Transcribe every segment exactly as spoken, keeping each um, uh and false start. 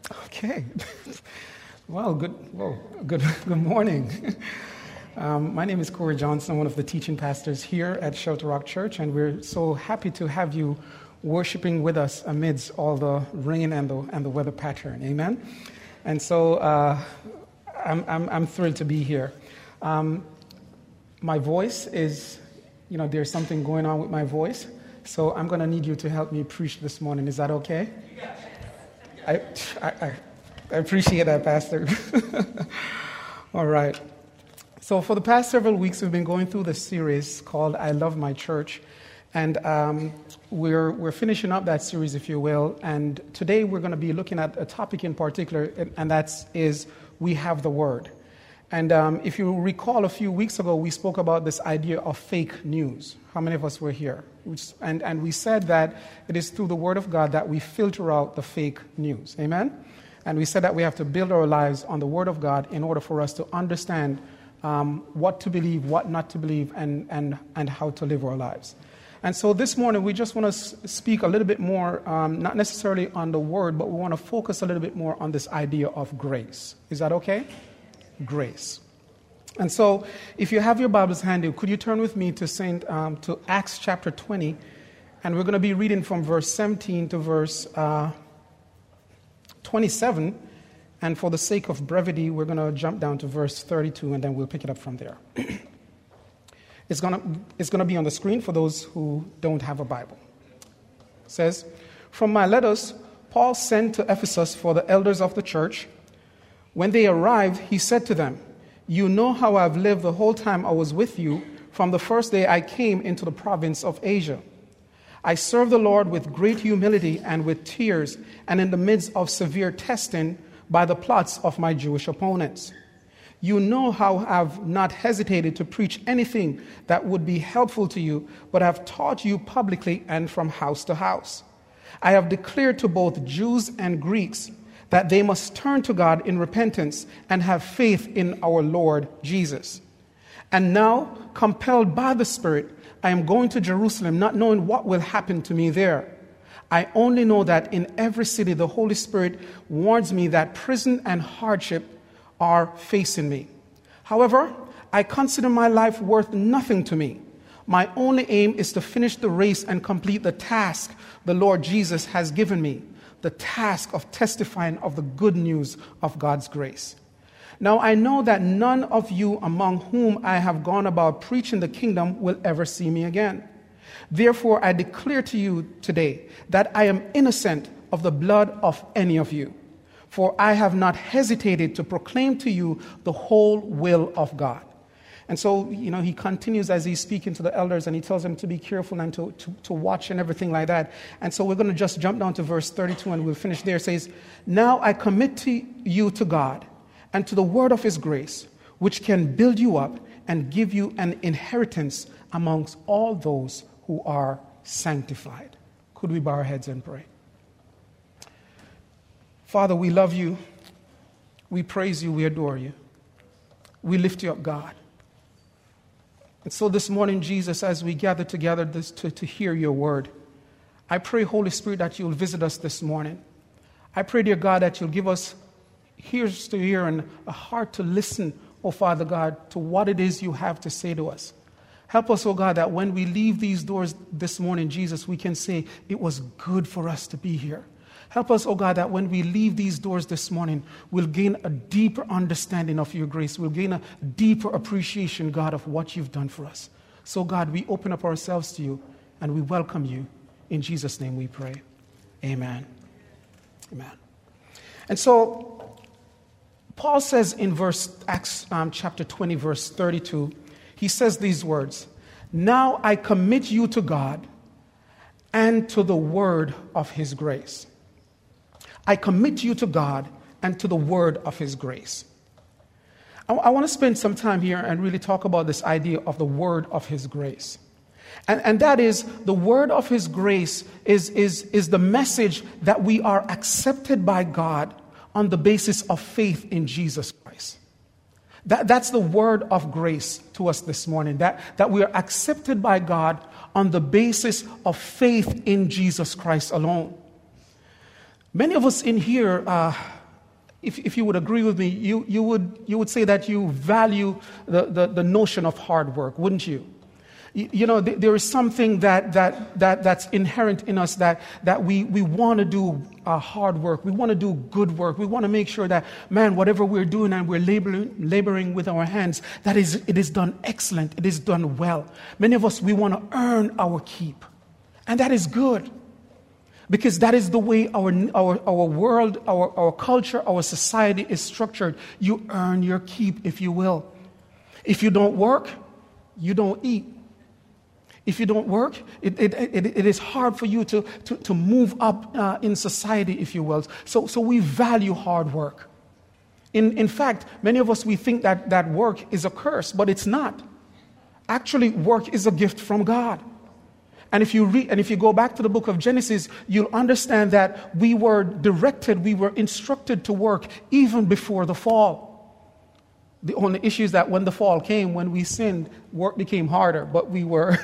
Okay. Well, good. Well, good. Good morning. Um, my name is Corey Johnson. I'm one of the teaching pastors here at Shelter Rock Church, and we're so happy to have you worshiping with us amidst all the rain and the and the weather pattern. Amen. And so uh, I'm, I'm I'm thrilled to be here. Um, my voice is, you know, there's something going on with my voice, so I'm going to need you to help me preach this morning. Is that okay? I, I, I appreciate that, Pastor. All right. So for the past several weeks, we've been going through this series called I Love My Church. And um, we're we're finishing up that series, if you will. And today we're going to be looking at a topic in particular, and that is We Have the Word. And um, if you recall, a few weeks ago, we spoke about this idea of fake news. How many of us were here? And, and we said that it is through the Word of God that we filter out the fake news. Amen? And we said that we have to build our lives on the Word of God in order for us to understand um, what to believe, what not to believe, and, and, and how to live our lives. And so this morning, we just want to speak a little bit more, um, not necessarily on the Word, but we want to focus a little bit more on this idea of grace. Is that okay? Grace. And so, if you have your Bibles handy, could you turn with me to Saint um, to Acts chapter twenty, and we're going to be reading from verse seventeen to verse uh, twenty-seven, and for the sake of brevity, we're going to jump down to verse thirty-two, and then we'll pick it up from there. It's going to it's going to be on the screen for those who don't have a Bible. It says, "From my letters, Paul sent to Ephesus for the elders of the church. When they arrived, he said to them, 'You know how I've lived the whole time I was with you, from the first day I came into the province of Asia. I served the Lord with great humility and with tears, and in the midst of severe testing by the plots of my Jewish opponents. You know how I've not hesitated to preach anything that would be helpful to you, but have taught you publicly and from house to house. I have declared to both Jews and Greeks that they must turn to God in repentance and have faith in our Lord Jesus. And now, compelled by the Spirit, I am going to Jerusalem, not knowing what will happen to me there. I only know that in every city the Holy Spirit warns me that prison and hardship are facing me. However, I consider my life worth nothing to me. My only aim is to finish the race and complete the task the Lord Jesus has given me, the task of testifying of the good news of God's grace. Now I know that none of you among whom I have gone about preaching the kingdom will ever see me again. Therefore I declare to you today that I am innocent of the blood of any of you, for I have not hesitated to proclaim to you the whole will of God.'" And so, you know, he continues as he's speaking to the elders, and he tells them to be careful and to, to, to watch and everything like that. And so we're going to just jump down to verse thirty-two, and we'll finish there. It says, "Now I commit to you to God and to the word of his grace, which can build you up and give you an inheritance amongst all those who are sanctified." Could we bow our heads and pray? Father, we love you. We praise you. We adore you. We lift you up, God. And so this morning, Jesus, as we gather together this, to, to hear your word, I pray, Holy Spirit, that you'll visit us this morning. I pray, dear God, that you'll give us ears to hear and a heart to listen, oh Father God, to what it is you have to say to us. Help us, oh God, that when we leave these doors this morning, Jesus, we can say it was good for us to be here. Help us, oh God, that when we leave these doors this morning, we'll gain a deeper understanding of your grace. We'll gain a deeper appreciation, God, of what you've done for us. So, God, we open up ourselves to you and we welcome you. In Jesus' name we pray. Amen. Amen. And so, Paul says in verse Acts um, chapter twenty, verse thirty-two, he says these words, "Now I commit you to God and to the word of his grace." I commit you to God and to the word of his grace. I, I want to spend some time here and really talk about this idea of the word of his grace. And, and that is, the word of his grace is, is, is the message that we are accepted by God on the basis of faith in Jesus Christ. That, that's the word of grace to us this morning, that, that we are accepted by God on the basis of faith in Jesus Christ alone. Many of us in here, uh, if, if you would agree with me, you, you, would, you would say that you value the, the, the notion of hard work, wouldn't you? You, you know, th- there is something that, that, that, that's inherent in us that, that we, we want to do uh, hard work. We want to do good work. We want to make sure that, man, whatever we're doing and we're laboring, laboring with our hands, that is, it is done excellent. It is done well. Many of us, we want to earn our keep. And that is good. Because that is the way our, our, our world, our, our culture, our society is structured. You earn your keep, if you will. If you don't work, you don't eat. If you don't work, it, it, it, it is hard for you to, to, to move up uh, in society, if you will. So, so we value hard work. In, in fact, many of us, we think that, that work is a curse, but it's not. Actually, work is a gift from God. And if you read, and if you go back to the book of Genesis, you'll understand that we were directed, we were instructed to work even before the fall. The only issue is that when the fall came, when we sinned, work became harder. But we were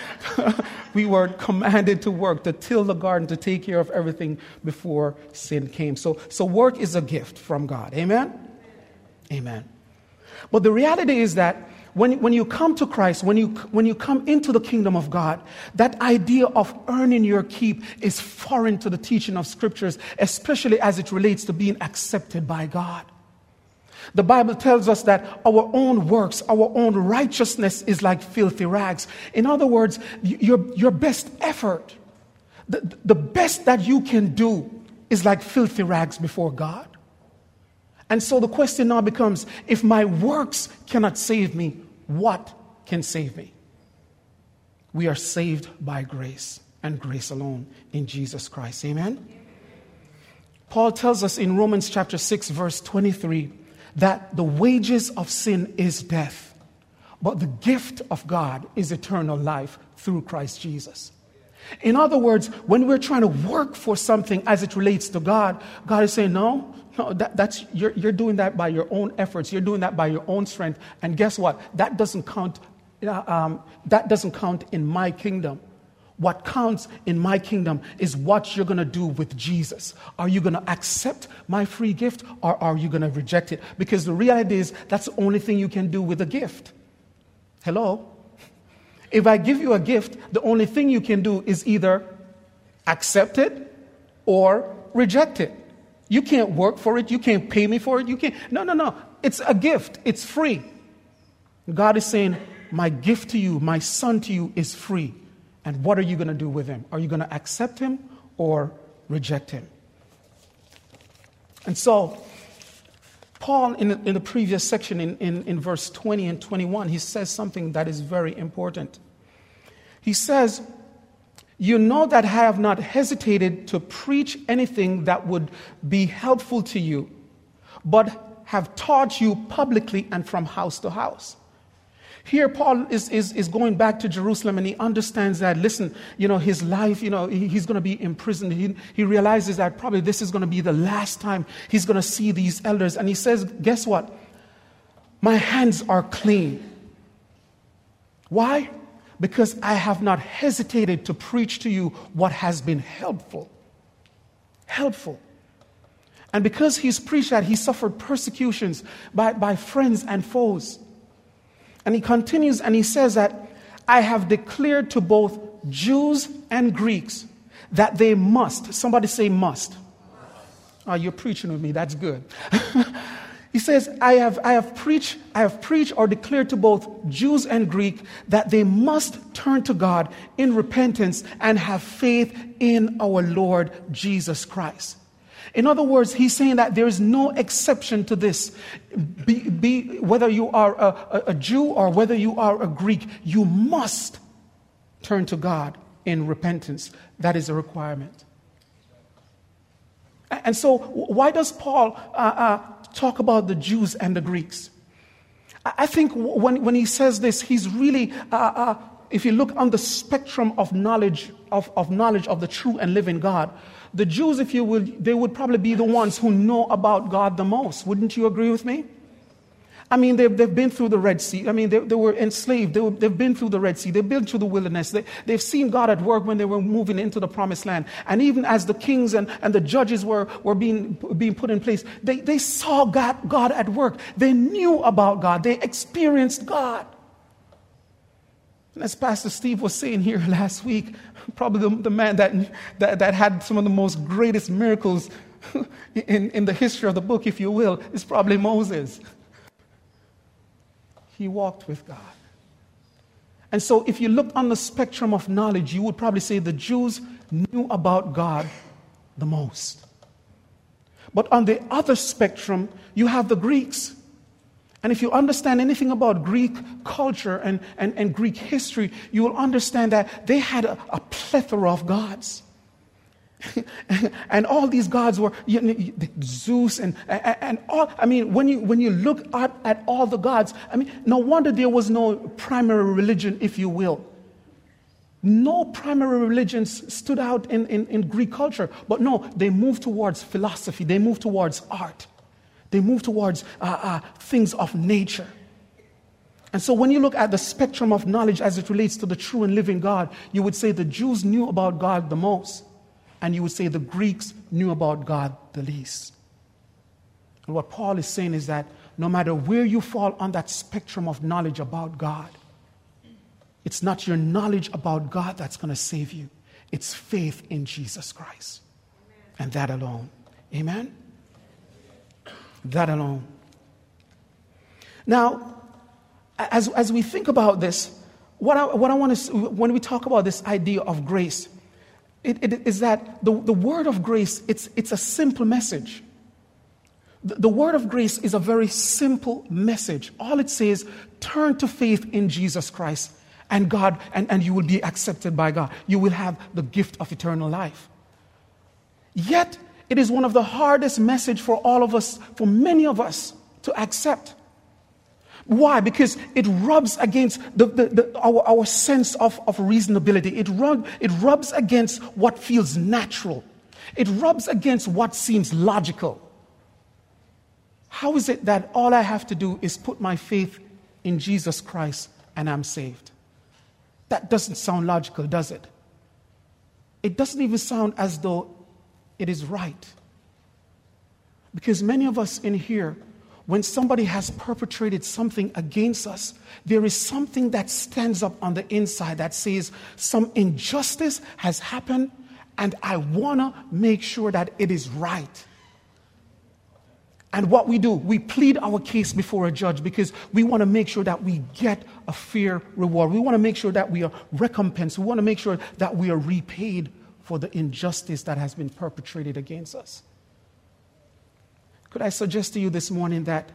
we were commanded to work, to till the garden, to take care of everything before sin came. So, so work is a gift from God. Amen? Amen. But the reality is that When, when you come to Christ, when you, when you come into the kingdom of God, that idea of earning your keep is foreign to the teaching of scriptures, especially as it relates to being accepted by God. The Bible tells us that our own works, our own righteousness is like filthy rags. In other words, your, your best effort, the, the best that you can do is like filthy rags before God. And so the question now becomes, if my works cannot save me, what can save me? We are saved by grace and grace alone in Jesus Christ. Amen? Paul tells us in Romans chapter six, verse twenty-three, that the wages of sin is death, but the gift of God is eternal life through Christ Jesus. In other words, when we're trying to work for something as it relates to God, God is saying, no, no, that, that's you're, you're doing that by your own efforts. You're doing that by your own strength. And guess what? That doesn't count. Uh, um, that doesn't count in my kingdom. What counts in my kingdom is what you're going to do with Jesus. Are you going to accept my free gift, or are you going to reject it? Because the reality is that's the only thing you can do with a gift. Hello? If I give you a gift, the only thing you can do is either accept it or reject it. You can't work for it. You can't pay me for it. You can't. No, no, no. It's a gift. It's free. God is saying, my gift to you, my son to you is free. And what are you going to do with him? Are you going to accept him or reject him? And so, Paul, in the, in the previous section, in, in, in verse twenty and twenty-one, he says something that is very important. He says, you know that I have not hesitated to preach anything that would be helpful to you, but have taught you publicly and from house to house. Here, Paul is, is, is going back to Jerusalem, and he understands that, listen, you know, his life, you know, he, he's going to be imprisoned. He, he realizes that probably this is going to be the last time he's going to see these elders. And he says, guess what? My hands are clean. Why? Because I have not hesitated to preach to you what has been helpful. Helpful. And because he's preached that, he suffered persecutions by, by friends and foes. And he continues and he says that I have declared to both Jews and Greeks that they must. Somebody say must. Oh, you're preaching with me. That's good. He says, I have, I have preached, I have preached or declared to both Jews and Greek that they must turn to God in repentance and have faith in our Lord Jesus Christ. In other words, he's saying that there is no exception to this. Be, be, whether you are a, a, a Jew or whether you are a Greek, you must turn to God in repentance. That is a requirement. And so, why does Paul uh, uh, talk about the Jews and the Greeks? I think when, when he says this, he's really, uh, uh, if you look on the spectrum of knowledge of, of knowledge of the true and living God, the Jews, if you will, they would probably be the ones who know about God the most. Wouldn't you agree with me? I mean, they've, they've been through the Red Sea. I mean, they, they were enslaved. They were, they've been through the Red Sea. They've been through the wilderness. They, they've seen God at work when they were moving into the promised land. And even as the kings and, and the judges were, were being, being put in place, they, they saw God, God at work. They knew about God. They experienced God. And as Pastor Steve was saying here last week, probably the, the man that, that, that had some of the most greatest miracles in, in the history of the book, if you will, is probably Moses. He walked with God. And so if you looked on the spectrum of knowledge, you would probably say the Jews knew about God the most. But on the other spectrum, you have the Greeks. And if you understand anything about Greek culture and, and, and Greek history, you will understand that they had a, a plethora of gods. And all these gods were you know, Zeus and, and, and all. I mean, when you when you look at, at all the gods, I mean, no wonder there was no primary religion, if you will. No primary religions stood out in, in, in Greek culture. But no, they moved towards philosophy. They moved towards art. They moved towards uh, uh, things of nature. And so when you look at the spectrum of knowledge as it relates to the true and living God, you would say the Jews knew about God the most. And you would say the Greeks knew about God the least. And what Paul is saying is that no matter where you fall on that spectrum of knowledge about God, it's not your knowledge about God that's going to save you. It's faith in Jesus Christ. And that alone. Amen? That alone. Now, as, as we think about this, what I, what I want to, when we talk about this idea of grace, It, it is that the, the word of grace, it's, it's a simple message. The, the word of grace is a very simple message. All it says, turn to faith in Jesus Christ and God, and, and you will be accepted by God. You will have the gift of eternal life. Yet, it is one of the hardest messages for all of us, for many of us, to accept. Why? Because it rubs against the, the, the, our, our sense of, of reasonability. It, rub, it rubs against what feels natural. It rubs against what seems logical. How is it that all I have to do is put my faith in Jesus Christ and I'm saved? That doesn't sound logical, does it? It doesn't even sound as though it is right. Because many of us in here, when somebody has perpetrated something against us, there is something that stands up on the inside that says some injustice has happened and I want to make sure that it is right. And what we do, we plead our case before a judge because we want to make sure that we get a fair reward. We want to make sure that we are recompensed. We want to make sure that we are repaid for the injustice that has been perpetrated against us. Could I suggest to you this morning that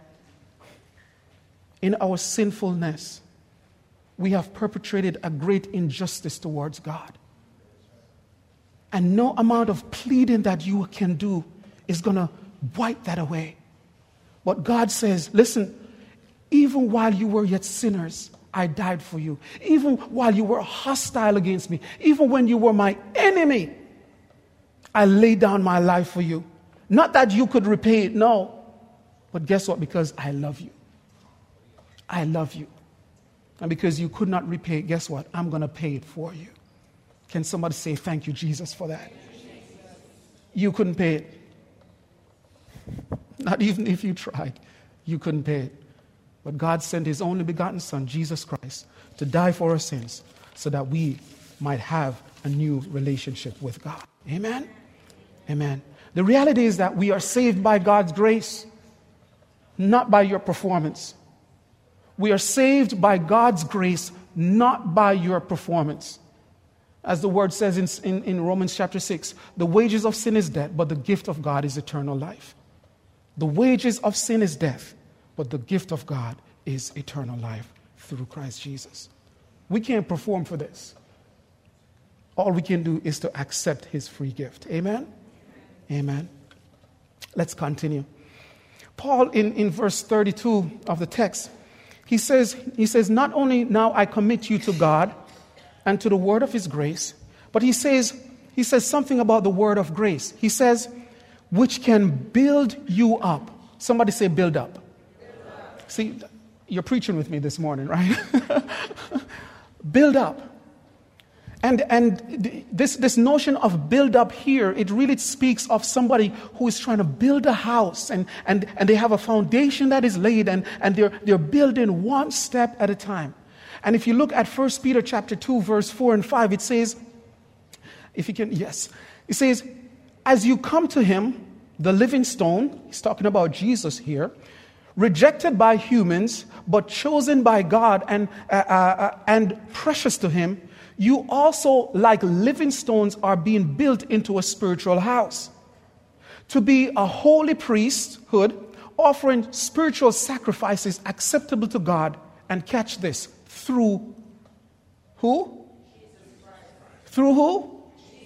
in our sinfulness, we have perpetrated a great injustice towards God. And no amount of pleading that you can do is going to wipe that away. But God says, listen, even while you were yet sinners, I died for you. Even while you were hostile against me, even when you were my enemy, I laid down my life for you. Not that you could repay it, no. But guess what? Because I love you. I love you. And because you could not repay it, guess what? I'm going to pay it for you. Can somebody say thank you, Jesus, for that? You couldn't pay it. Not even if you tried. You couldn't pay it. But God sent his only begotten Son, Jesus Christ, to die for our sins so that we might have a new relationship with God. Amen? Amen. The reality is that we are saved by God's grace, not by your performance. We are saved by God's grace, not by your performance. As the word says in, in, in Romans chapter six, the wages of sin is death, but the gift of God is eternal life. The wages of sin is death, but the gift of God is eternal life through Christ Jesus. We can't perform for this. All we can do is to accept his free gift. Amen? Amen. Let's continue. Paul, in, in verse thirty-two of the text, he says, he says, not only now I commit you to God and to the word of his grace, but he says, he says something about the word of grace. He says, which can build you up. Somebody say build up. Build up. See, you're preaching with me this morning, right? Build up. And, and this, this notion of build up here, it really speaks of somebody who is trying to build a house, and, and, and they have a foundation that is laid, and, and they're, they're building one step at a time. And if you look at First Peter chapter two, verse four and five, it says, if you can, yes, it says, as you come to him, the living stone, he's talking about Jesus here, rejected by humans, but chosen by God and, uh, uh, and precious to him, you also, like living stones, are being built into a spiritual house, to be a holy priesthood, offering spiritual sacrifices acceptable to God. And catch this, through who? Through who?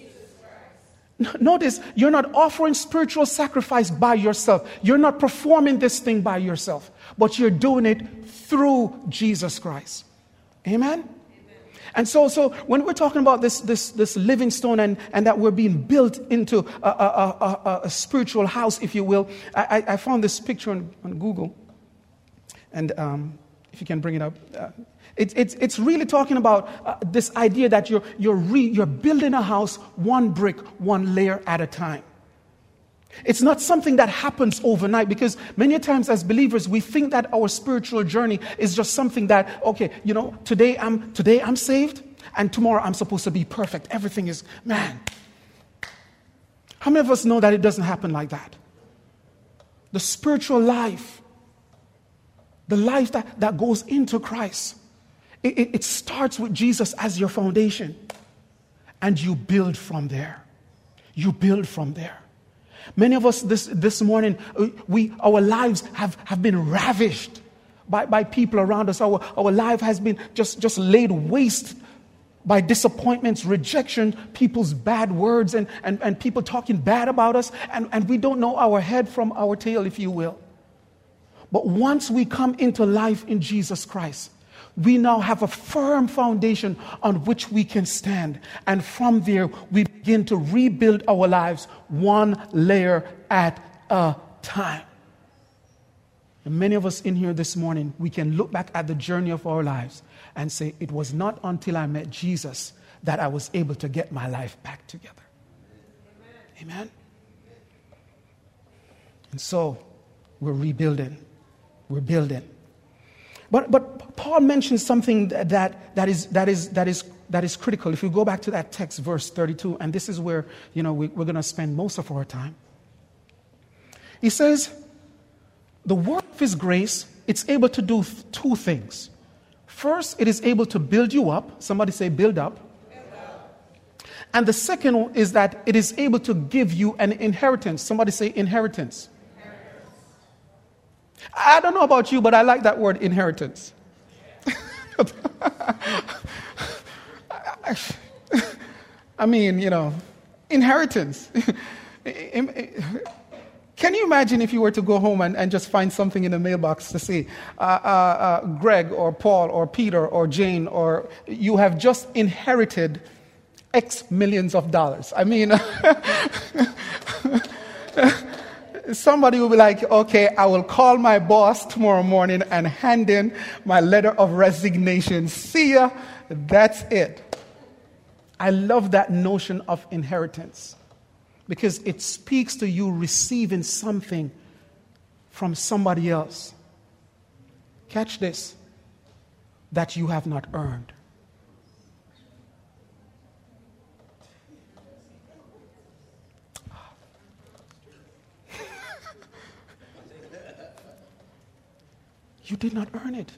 Notice, you're not offering spiritual sacrifice by yourself. You're not performing this thing by yourself, but you're doing it through Jesus Christ. Amen? And so, so when we're talking about this, this, this living stone, and, and that we're being built into a, a, a, a, a spiritual house, if you will, I, I found this picture on, on Google. And um, if you can bring it up. Uh, it, it's, it's really talking about uh, this idea that you're, you're, re, you're building a house one brick, one layer at a time. It's not something that happens overnight, because many times as believers, we think that our spiritual journey is just something that, okay, you know, today I'm, today I'm saved, and tomorrow I'm supposed to be perfect. Everything is, man. How many of us know that it doesn't happen like that? The spiritual life, the life that, that goes into Christ, it, it, it starts with Jesus as your foundation, and you build from there. You build from there. Many of us this, this morning, we, our lives have, have been ravished by, by people around us. Our, our life has been just, just laid waste by disappointments, rejection, people's bad words, and, and, and people talking bad about us. And, and we don't know our head from our tail, if you will. But once we come into life in Jesus Christ, we now have a firm foundation on which we can stand. And from there, we begin to rebuild our lives one layer at a time. And many of us in here this morning, we can look back at the journey of our lives and say, it was not until I met Jesus that I was able to get my life back together. Amen. Amen. And so, we're rebuilding. We're building. But but Paul mentions something that, that, is, that, is, that, is, that is critical. If you go back to that text, verse thirty-two, and this is where, you know, we, we're going to spend most of our time. He says, the word of his grace, it's able to do th- two things. First, it is able to build you up. Somebody say build up. Build up. And the second is that it is able to give you an inheritance. Somebody say inheritance. I don't know about you, but I like that word inheritance. I mean, you know, inheritance. Can you imagine if you were to go home and, and just find something in the mailbox to say, uh, uh, uh, Greg or Paul or Peter or Jane, or you have just inherited X millions of dollars? I mean, somebody will be like, okay, I will call my boss tomorrow morning and hand in my letter of resignation. See ya. That's it. I love that notion of inheritance, because it speaks to you receiving something from somebody else. Catch this, that you have not earned. You did not earn it.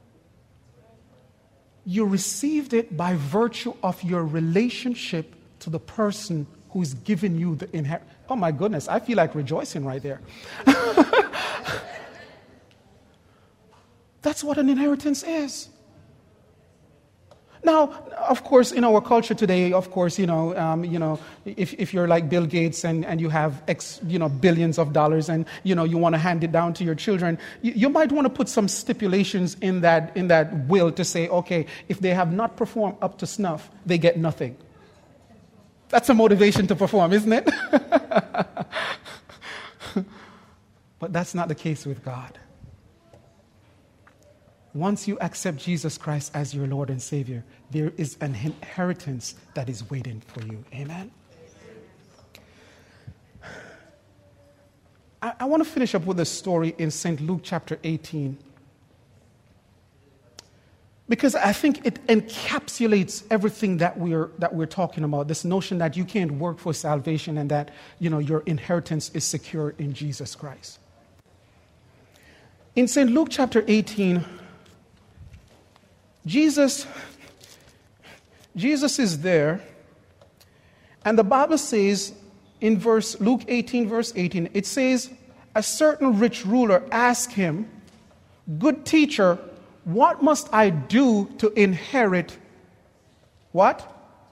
You received it by virtue of your relationship to the person who's given you the inheritance. Oh my goodness, I feel like rejoicing right there. That's what an inheritance is. Now, of course, in our culture today, of course, you know, um, you know, if, if you're like Bill Gates and, and you have X, you know, billions of dollars, and you know you want to hand it down to your children, you, you might want to put some stipulations in that in that will to say, okay, if they have not performed up to snuff, they get nothing. That's a motivation to perform, isn't it? But that's not the case with God. once you accept Jesus Christ as your Lord and Savior, there is an inheritance that is waiting for you. Amen? I, I want to finish up with a story in Saint Luke chapter eighteen. Because I think it encapsulates everything that we're that we're talking about. This notion that you can't work for salvation and that, you know, your inheritance is secure in Jesus Christ. In Saint Luke chapter eighteen, Jesus, Jesus is there, and the Bible says in verse Luke eighteen, verse eighteen, it says, a certain rich ruler asked him, "Good teacher, what must I do to inherit what?"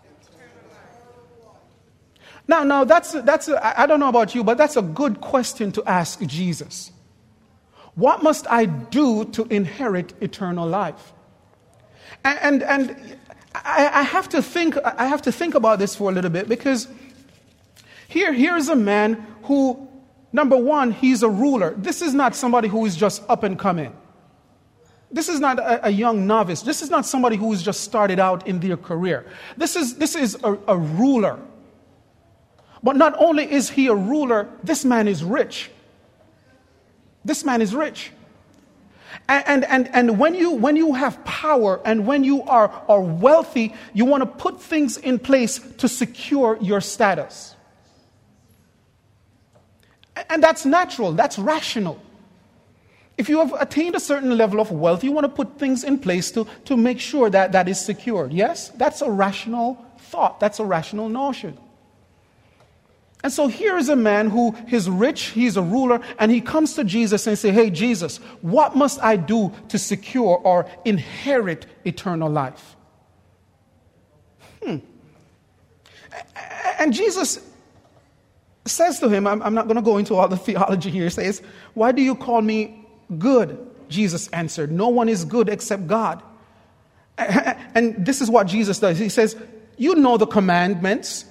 Now, now that's that's a, I don't know about you, but that's a good question to ask Jesus. What must I do to inherit eternal life? And and, and I, I have to think I have to think about this for a little bit, because here here is a man who, number one, he's a ruler. This is not somebody who is just up and coming. This is not a, a young novice. This is not somebody who has just started out in their career. This is, this is a, a ruler. But not only is he a ruler, this man is rich. This man is rich. And, and, and, and when you, when you have power and when you are, are wealthy, you want to put things in place to secure your status. And that's natural. That's rational. If you have attained a certain level of wealth, you want to put things in place to, to make sure that that is secured. Yes, that's a rational thought. That's a rational notion. And so here is a man who is rich, he's a ruler, and he comes to Jesus and says, "Hey, Jesus, what must I do to secure or inherit eternal life?" Hmm. And Jesus says to him, I'm, I'm not going to go into all the theology here, he says, "Why do you call me good?" Jesus answered, "No one is good except God." And this is what Jesus does. He says, "You know the commandments.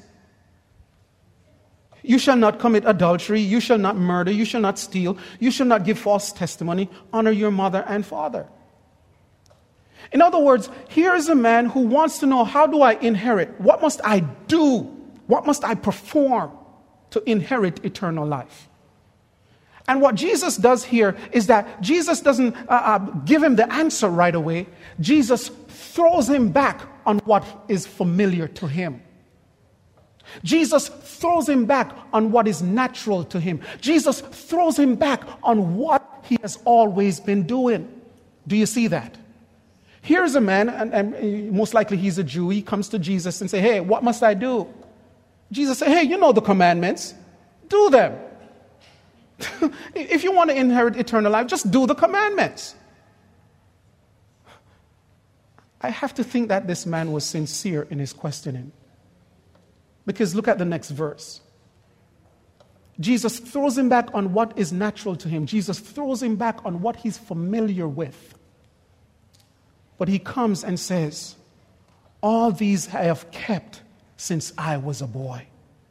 You shall not commit adultery. You shall not murder. You shall not steal. You shall not give false testimony. Honor your mother and father." In other words, here is a man who wants to know, how do I inherit? What must I do? What must I perform to inherit eternal life? And what Jesus does here is that Jesus doesn't uh, uh, give him the answer right away. Jesus throws him back on what is familiar to him. Jesus throws him back on what is natural to him. Jesus throws him back on what he has always been doing. Do you see that? Here's a man, and, and most likely he's a Jew. He comes to Jesus and says, "Hey, what must I do?" Jesus says, "Hey, you know the commandments. Do them. If you want to inherit eternal life, just do the commandments." I have to think that this man was sincere in his questioning. Because look at the next verse. Jesus throws him back on what is natural to him. Jesus throws him back on what he's familiar with. But he comes and says, "All these I have kept since I was a boy."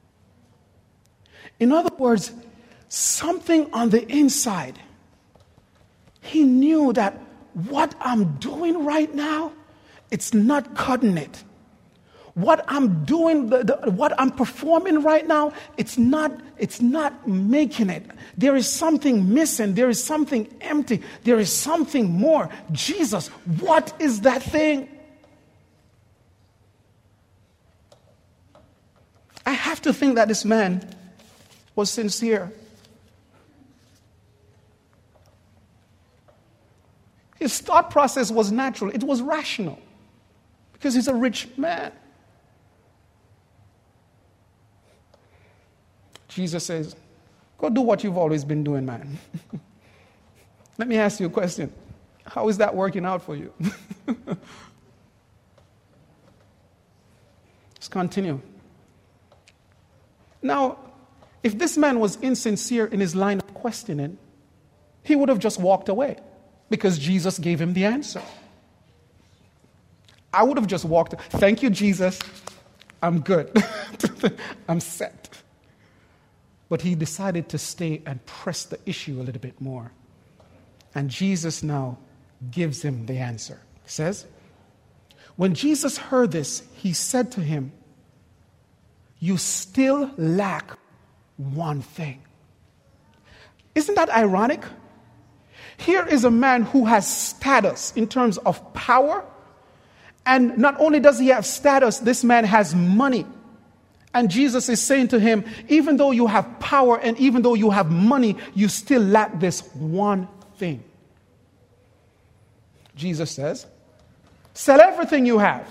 In other words, something on the inside, he knew that what I'm doing right now, it's not cutting it. What I'm doing, the, the, what I'm performing right now, it's not, it's not making it. There is something missing. There is something empty. There is something more. Jesus, what is that thing? I have to think that this man was sincere. His thought process was natural. It was rational. Because he's a rich man. Jesus says, "Go do what you've always been doing, man." Let me ask you a question. How is that working out for you? Let's continue. Now, if this man was insincere in his line of questioning, he would have just walked away because Jesus gave him the answer. I would have just walked, "Thank you, Jesus. I'm good. I'm set." But he decided to stay and press the issue a little bit more. And Jesus now gives him the answer. It says, when Jesus heard this, he said to him, you still lack one thing. Isn't that ironic? Here is a man who has status in terms of power. And not only does he have status, this man has money. And Jesus is saying to him, even though you have power and even though you have money, you still lack this one thing. Jesus says, sell everything you have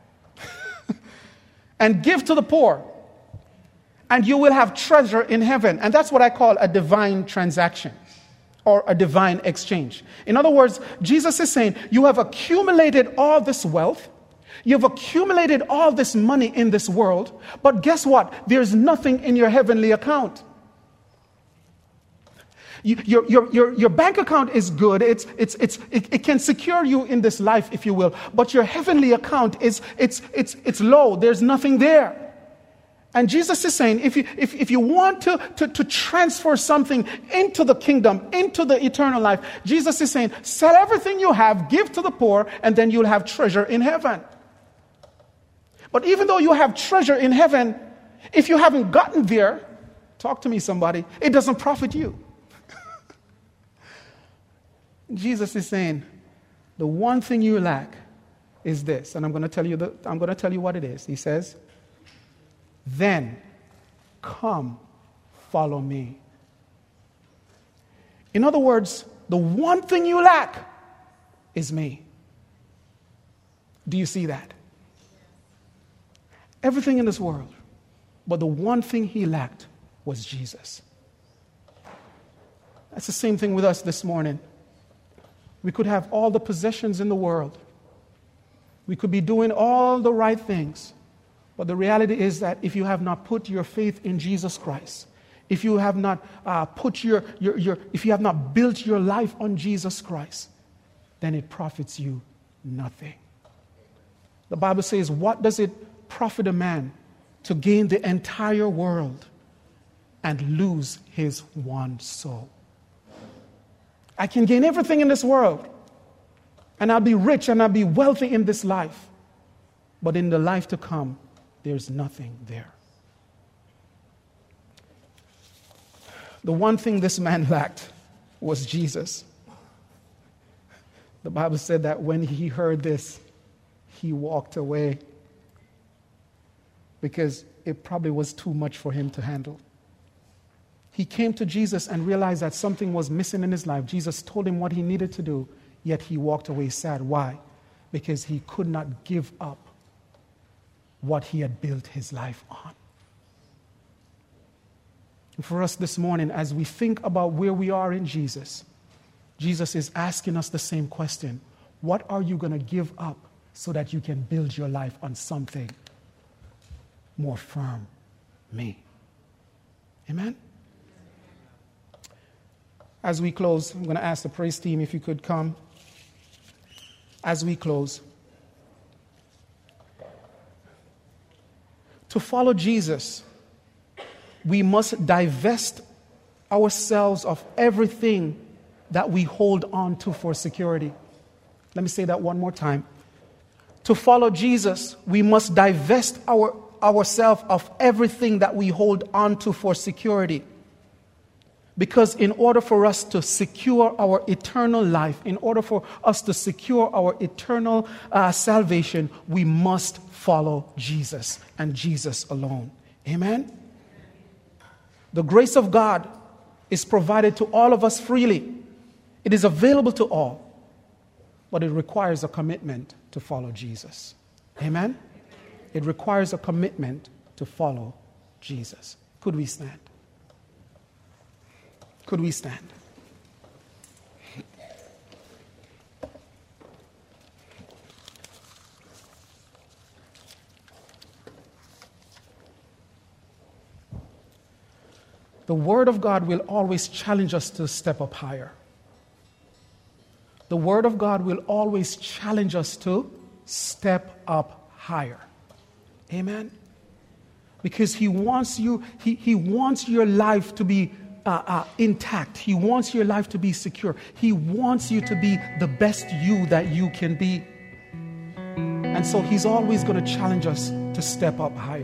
and give to the poor, and you will have treasure in heaven. And that's what I call a divine transaction or a divine exchange. In other words, Jesus is saying, you have accumulated all this wealth. You've accumulated all this money in this world, but guess what? There's nothing in your heavenly account. You, your, your, your, your bank account is good. It's, it's, it's, it, it can secure you in this life, if you will. But your heavenly account is it's, it's, it's low. There's nothing there. And Jesus is saying, if you, if, if you want to, to, to transfer something into the kingdom, into the eternal life, Jesus is saying, sell everything you have, give to the poor, and then you'll have treasure in heaven. But even though you have treasure in heaven, if you haven't gotten there, talk to me somebody, it doesn't profit you. Jesus is saying, the one thing you lack is this, and I'm going to tell you the, I'm going to tell you what it is. He says, then come follow me. In other words, the one thing you lack is me. Do you see that? Everything in this world, but the one thing he lacked was Jesus. That's the same thing with us this morning. We could have all the possessions in the world. We could be doing all the right things. But the reality is that if you have not put your faith in Jesus Christ, if you have not uh, put your, your, your, if you have not built your life on Jesus Christ, then it profits you nothing. The Bible says, what does it profit a man to gain the entire world and lose his one soul? I can gain everything in this world, and I'll be rich and I'll be wealthy in this life, but in the life to come, there's nothing there. The one thing this man lacked was Jesus. The Bible said that when he heard this, he walked away, because it probably was too much for him to handle. He came to Jesus and realized that something was missing in his life. Jesus told him what he needed to do, yet he walked away sad. Why? Because he could not give up what he had built his life on. And for us this morning, as we think about where we are in Jesus, Jesus is asking us the same question. What are you going to give up so that you can build your life on something more firm? Me. Amen? As we close, I'm going to ask the praise team if you could come. As we close, to follow Jesus, we must divest ourselves of everything that we hold on to for security. Let me say that one more time. To follow Jesus, we must divest our, ourselves of everything that we hold on to for security. Because in order for us to secure our eternal life, in order for us to secure our eternal uh, salvation, we must follow Jesus and Jesus alone. Amen? The grace of God is provided to all of us freely. It is available to all, but it requires a commitment to follow Jesus. Amen? It requires a commitment to follow Jesus. Could we stand? Could we stand? The Word of God will always challenge us to step up higher. The Word of God will always challenge us to step up higher. Amen? Because He wants you, He, he wants your life to be uh, uh, intact. He wants your life to be secure. He wants you to be the best you that you can be. And so he's always going to challenge us to step up higher.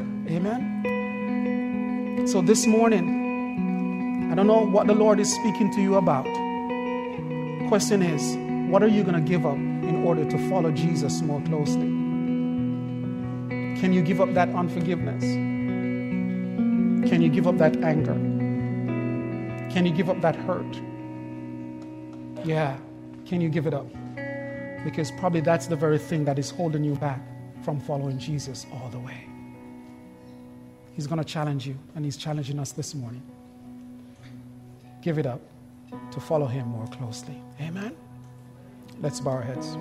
Amen? So this morning, I don't know what the Lord is speaking to you about. Question is, what are you going to give up in order to follow Jesus more closely? Can you give up that unforgiveness? Can you give up that anger? Can you give up that hurt? Yeah, can you give it up? Because probably that's the very thing that is holding you back from following Jesus all the way. He's going to challenge you, and he's challenging us this morning. Give it up to follow him more closely. Amen? Let's bow our heads.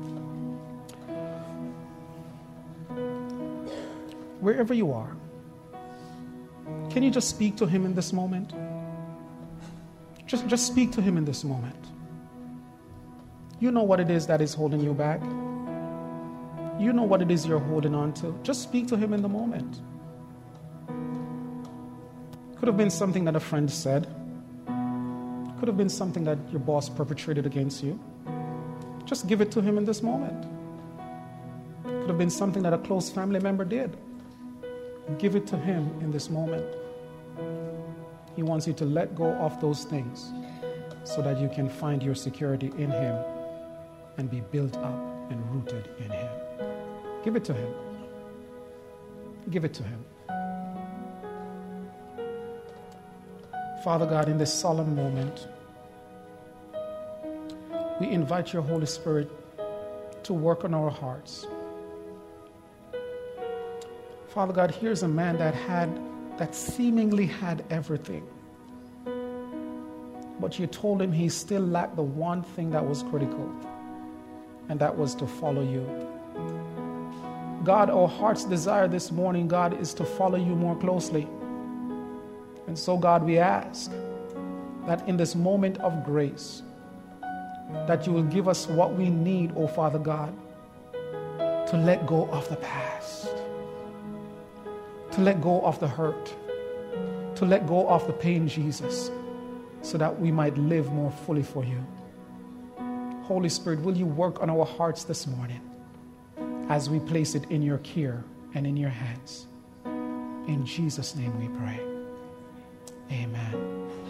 Wherever you are, can you just speak to him in this moment? Just, just speak to him in this moment. You know what it is that is holding you back. You know what it is you're holding on to. Just speak to him in the moment. Could have been something that a friend said. Could have been something that your boss perpetrated against you. Just give it to him in this moment. Could have been something that a close family member did. Give it to him in this moment. He wants you to let go of those things so that you can find your security in him and be built up and rooted in him. Give it to him. Give it to him. Father God, in this solemn moment, we invite your Holy Spirit to work on our hearts. Father God, here's a man that had, that seemingly had everything. But you told him he still lacked the one thing that was critical, and that was to follow you. God, our heart's desire this morning, God, is to follow you more closely. And so, God, we ask that in this moment of grace, that you will give us what we need, oh Father God, to let go of the past, to let go of the hurt, to let go of the pain, Jesus, so that we might live more fully for you. Holy Spirit, will you work on our hearts this morning as we place it in your care and in your hands? In Jesus' name we pray. Amen.